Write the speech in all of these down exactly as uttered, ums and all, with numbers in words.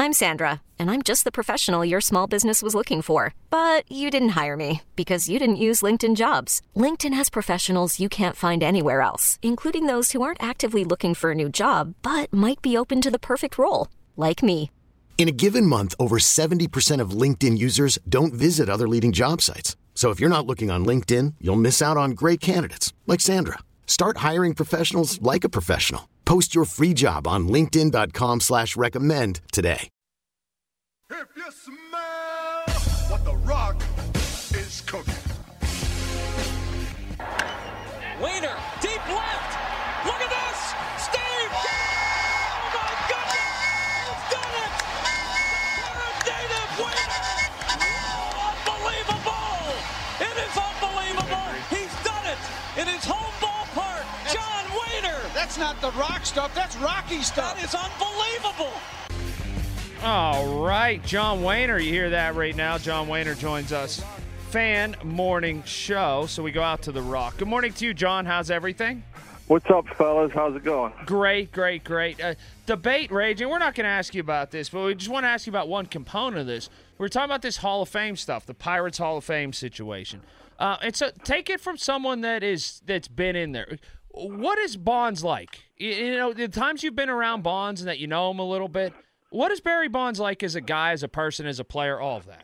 I'm Sandra, and I'm just the professional your small business was looking for. But you didn't hire me because you didn't use LinkedIn Jobs. LinkedIn has professionals you can't find anywhere else, including those who aren't actively looking for a new job, but might be open to the perfect role, like me. In a given month, over seventy percent of LinkedIn users don't visit other leading job sites. So if you're not looking on LinkedIn, you'll miss out on great candidates like Sandra. Start hiring professionals like a professional. Post your free job on linkedin.com slash recommend today. If you smell what the Rock is cooking. Waiter, deep left. Look at this. Steve. Oh, my goodness. He's done it. Native Waiter. Oh, unbelievable. It is unbelievable. He's done it in his home ballpark. That's, John Waiter. That's not the Rock stuff. That's Rocky stuff. That is unbelievable. All right, John Wayner, you hear that right now. John Wayner joins us. Fan Morning Show, so we go out to the Rock. Good morning to you, John. How's everything? What's up, fellas? How's it going? Great, great, great. Uh, debate raging. We're not going to ask you about this, but we just want to ask you about one component of this. We're talking about this Hall of Fame stuff, the Pirates Hall of Fame situation. Uh, and so take it from someone that is that's been in there. What is Bonds like? You, you know, the times you've been around Bonds and that you know him a little bit, what is Barry Bonds like as a guy, as a person, as a player, all of that?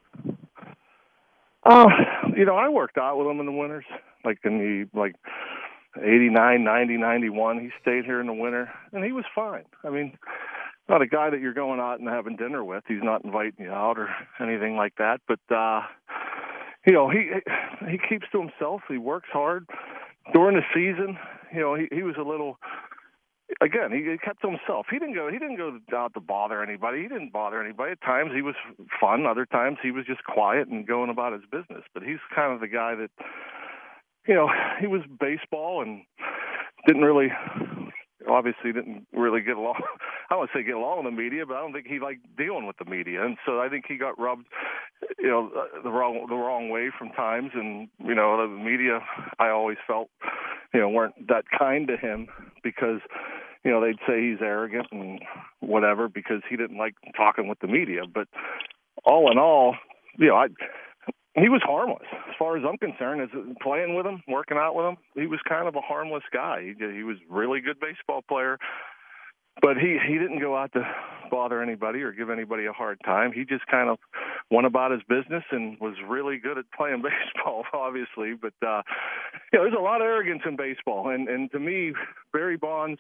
Oh, uh, you know, I worked out with him in the winters, like in the like eighty-nine, ninety, ninety-one. He stayed here in the winter, and he was fine. I mean, not a guy that you're going out and having dinner with. He's not inviting you out or anything like that. But uh, you know, he he keeps to himself. He works hard during the season. You know, he he was a little. Again, he kept to himself. He didn't go. He didn't go out to bother anybody. He didn't bother anybody. At times he was fun. Other times he was just quiet and going about his business. But he's kind of the guy that, you know, he was baseball and didn't really, obviously didn't really get along. I don't want to say get along with the media, but I don't think he liked dealing with the media. And so I think he got rubbed, you know, the wrong the wrong way from times. And you know, the media, I always felt, you know, weren't that kind to him because, you know, they'd say he's arrogant and whatever because he didn't like talking with the media. But all in all, you know, I, he was harmless. As far as I'm concerned, as playing with him, working out with him, he was kind of a harmless guy. He, he was a really good baseball player. But he, he didn't go out to bother anybody or give anybody a hard time. He just kind of went about his business and was really good at playing baseball, obviously. But, uh, you know, there's a lot of arrogance in baseball. And, and to me, Barry Bonds,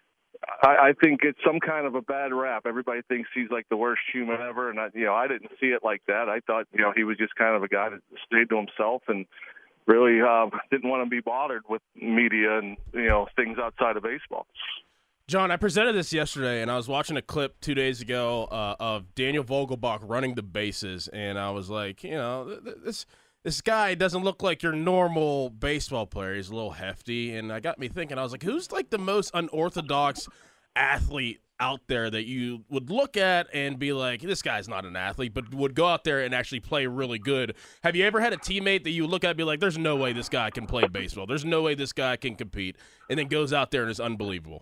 I, I think it's some kind of a bad rap. Everybody thinks he's like the worst human ever. And, I, you know, I didn't see it like that. I thought, you know, he was just kind of a guy that stayed to himself and really uh, didn't want to be bothered with media and, you know, things outside of baseball. John, I presented this yesterday, and I was watching a clip two days ago uh, of Daniel Vogelbach running the bases, and I was like, you know, th- this this guy doesn't look like your normal baseball player. He's a little hefty, and I got me thinking. I was like, who's like the most unorthodox athlete out there that you would look at and be like, this guy's not an athlete, but would go out there and actually play really good? Have you ever had a teammate that you look at and be like, there's no way this guy can play baseball. There's no way this guy can compete, and then goes out there and is unbelievable?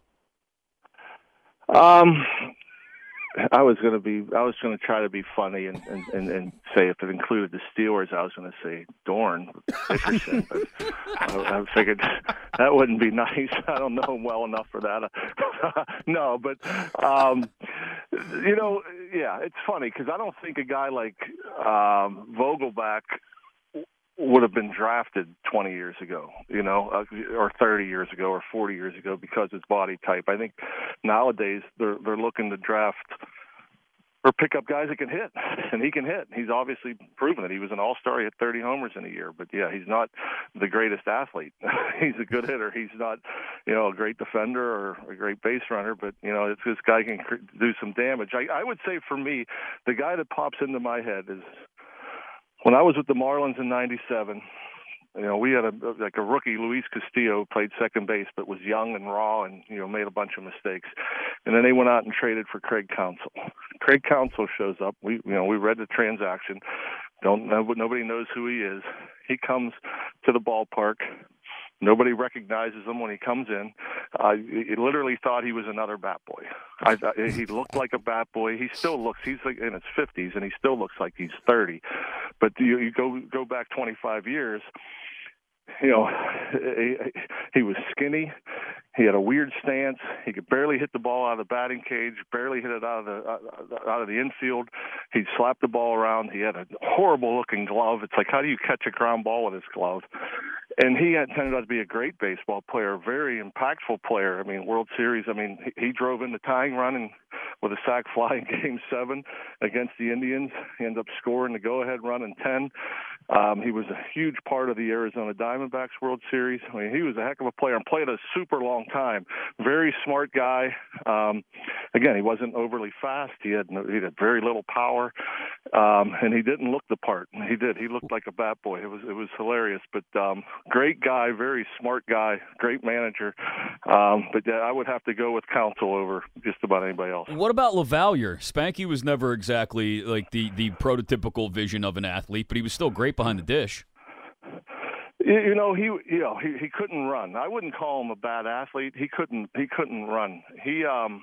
Um, I was going to be, I was going to try to be funny and, and, and, and say if it included the Steelers, I was going to say Dorn Dickerson, but I, I figured that wouldn't be nice. I don't know him well enough for that. No, but, um, you know, yeah, it's funny because I don't think a guy like um, Vogelbach would have been drafted twenty years ago, you know, uh, or thirty years ago or forty years ago because of his body type. I think nowadays they're they're looking to draft or pick up guys that can hit, and he can hit. He's obviously proven it. He was an all-star. He had thirty homers in a year. But, yeah, he's not the greatest athlete. He's a good hitter. He's not, you know, a great defender or a great base runner. But, you know, it's, this guy can do some damage. I, I would say for me, the guy that pops into my head is when I was with the Marlins in ninety-seven, you know, we had a like a rookie, Luis Castillo, played second base, but was young and raw and, you know, made a bunch of mistakes. And then they went out and traded for Craig Counsell. Craig Counsell shows up. We, you know, we read the transaction. Don't know, nobody knows who he is. He comes to the ballpark. Nobody recognizes him when he comes in. Uh, he literally thought he was another bat boy. I, I, he looked like a bat boy. He still looks. He's like in his fifties, and he still looks like he's thirty. But you, you go go back twenty-five years. You know, he, he was skinny. He had a weird stance. He could barely hit the ball out of the batting cage, barely hit it out of the out of the infield. He'd slap the ball around. He had a horrible-looking glove. It's like, how do you catch a ground ball with his glove? And he had turned out to be a great baseball player, very impactful player. I mean, World Series, I mean, he, he drove in the tying run and with a sac fly in Game seven against the Indians. He ended up scoring the go-ahead run in ten. Um, he was a huge part of the Arizona Diamondbacks World Series. I mean, he was a heck of a player and played a super long time. Very smart guy. Um, again, he wasn't overly fast. He had no, he had very little power, um, and he didn't look the part. He did. He looked like a bat boy. It was it was hilarious. But um, great guy, very smart guy, great manager. Um, but yeah, I would have to go with Counsell over just about anybody else. What about LaValliere? Spanky was never exactly like the, the prototypical vision of an athlete, but he was still great behind the dish. You know, he you know he, he couldn't run. I wouldn't call him a bad athlete. He couldn't he couldn't run. He um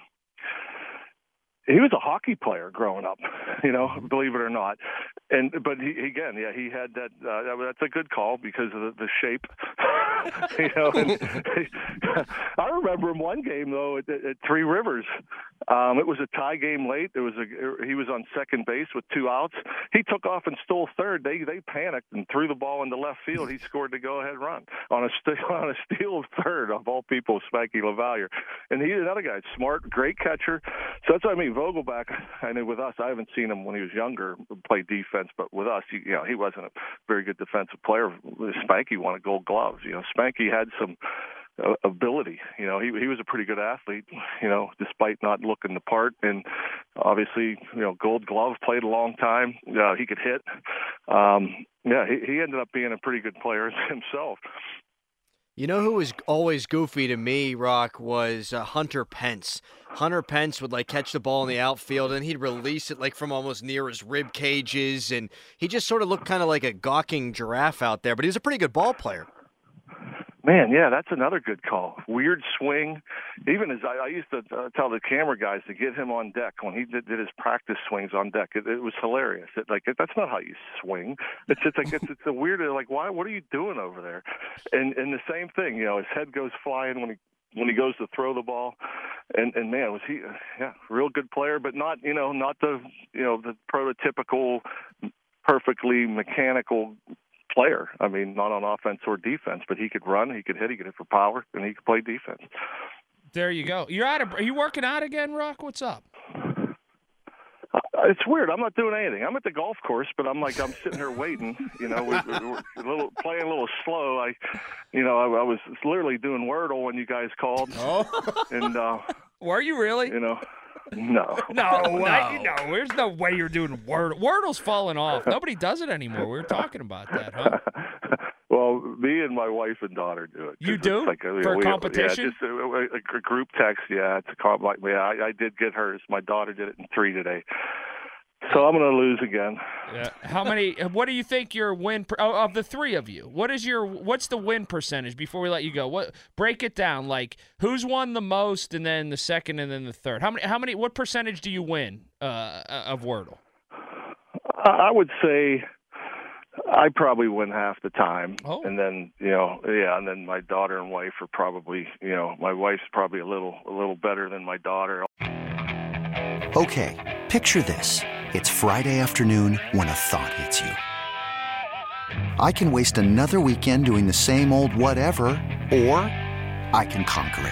he was a hockey player growing up, you know, believe it or not. And but he again, yeah, he had that. Uh, that's a good call because of the, the shape. you know, and, I remember him one game though at, at Three Rivers. Um, it was a tie game late. There was a he was on second base with two outs. He took off and stole third. They they panicked and threw the ball into left field. He scored the go ahead run on a st- on a steal of third of all people, Spanky LaValliere. And he's another guy, smart, great catcher. So that's what I mean. Vogelbach, I know with us, I haven't seen him when he was younger play defense, but with us, he, you know, he wasn't a very good defensive player. Spanky won a Gold Gloves. You know, Spanky had some uh, ability. You know, he he was a pretty good athlete. You know, despite not looking the part, and obviously, you know, Gold Glove, played a long time. Uh, he could hit. Um, yeah, he, he ended up being a pretty good player himself. You know who was always goofy to me, Rock, was uh, Hunter Pence. Hunter Pence would, like, catch the ball in the outfield, and he'd release it, like, from almost near his rib cages, and he just sort of looked kind of like a gawking giraffe out there, but he was a pretty good ball player. Man, yeah, that's another good call. Weird swing. Even as I, I used to uh, tell the camera guys to get him on deck when he did, did his practice swings on deck. It, it was hilarious. It, like it, that's not how you swing. It's just like it's, it's a weird. Like, why? What are you doing over there? And and the same thing. You know, his head goes flying when he when he goes to throw the ball. And and man, was he? Yeah, real good player, but not you know not the you know the prototypical, perfectly mechanical player. I mean, not on offense or defense, but he could run, he could hit, he could hit for power, and he could play defense. There you go. You're out of. Are you working out again, Rock? What's up? Uh, it's weird. I'm not doing anything. I'm at the golf course, but I'm like I'm sitting here waiting. You know, we're, we're a little playing a little slow. I, you know, I, I was literally doing Wordle when you guys called. Oh, and uh, were you really? You know. No. No, no. I, no, there's no way you're doing Wordle. Wordle's falling off. Nobody does it anymore. We were talking about that, huh? Well, me and my wife and daughter do it. You do? Like a, For we, a competition? Yeah, just a, a group text. Yeah, it's a comp. Like, yeah, I, I did get hers. My daughter did it in three today. So I'm going to lose again. Yeah. How many? What do you think your win per, oh, of the three of you? What is your? What's the win percentage? Before we let you go, what? Break it down. Like who's won the most, and then the second, and then the third. How many? How many? What percentage do you win uh, of Wordle? I would say I probably win half the time, oh. and then you know, yeah, and then my daughter and wife are probably, you know, my wife's probably a little, a little better than my daughter. Okay, picture this. It's Friday afternoon when a thought hits you. I can waste another weekend doing the same old whatever, or I can conquer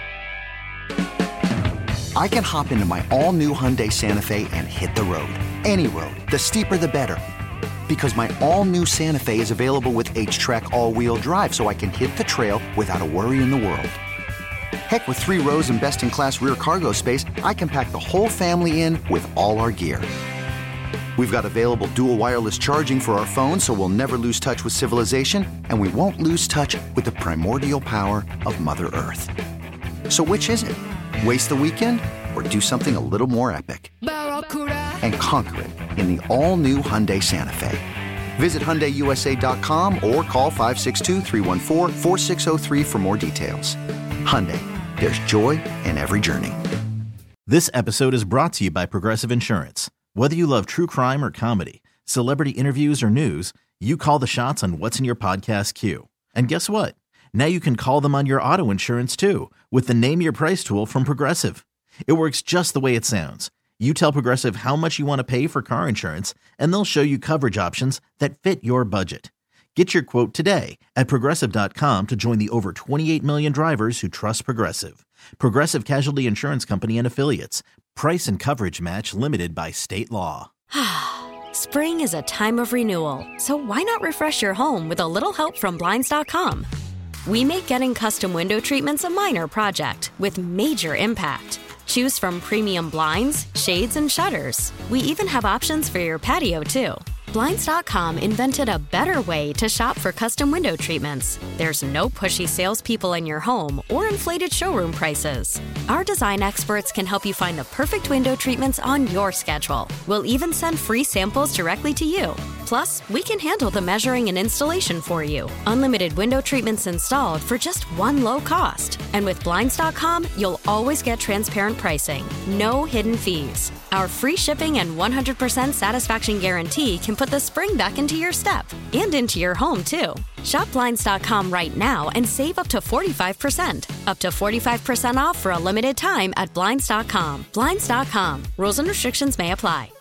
it. I can hop into my all-new Hyundai Santa Fe and hit the road. Any road. The steeper, the better. Because my all-new Santa Fe is available with H-Track all-wheel drive, so I can hit the trail without a worry in the world. Heck, with three rows and best-in-class rear cargo space, I can pack the whole family in with all our gear. We've got available dual wireless charging for our phones, so we'll never lose touch with civilization, and we won't lose touch with the primordial power of Mother Earth. So which is it? Waste the weekend or do something a little more epic? And conquer it in the all-new Hyundai Santa Fe. Visit Hyundai U S A dot com or call five six two, three one four, four six zero three for more details. Hyundai, there's joy in every journey. This episode is brought to you by Progressive Insurance. Whether you love true crime or comedy, celebrity interviews or news, you call the shots on what's in your podcast queue. And guess what? Now you can call them on your auto insurance too with the Name Your Price tool from Progressive. It works just the way it sounds. You tell Progressive how much you want to pay for car insurance, and they'll show you coverage options that fit your budget. Get your quote today at Progressive dot com to join the over twenty-eight million drivers who trust Progressive. Progressive Casualty Insurance Company and Affiliates. Price and coverage match limited by state law. Spring is a time of renewal, so why not refresh your home with a little help from Blinds dot com? We make getting custom window treatments a minor project with major impact. Choose from premium blinds, shades, and shutters. We even have options for your patio, too. Blinds dot com invented a better way to shop for custom window treatments. There's no pushy salespeople in your home or inflated showroom prices. Our design experts can help you find the perfect window treatments on your schedule. We'll even send free samples directly to you. Plus, we can handle the measuring and installation for you. Unlimited window treatments installed for just one low cost. And with Blinds dot com, you'll always get transparent pricing. No hidden fees. Our free shipping and one hundred percent satisfaction guarantee can put the spring back into your step and into your home, too. Shop Blinds dot com right now and save up to forty-five percent. Up to forty-five percent off for a limited time at Blinds dot com. Blinds dot com. Rules and restrictions may apply.